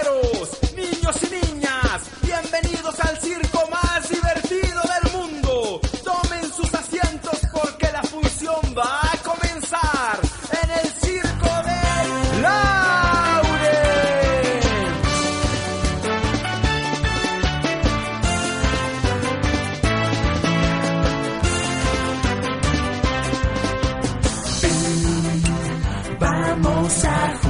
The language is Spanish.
caballeros, niños y niñas, bienvenidos al circo más divertido del mundo. Tomen sus asientos porque la función va a comenzar en el circo de Lauren. Vamos a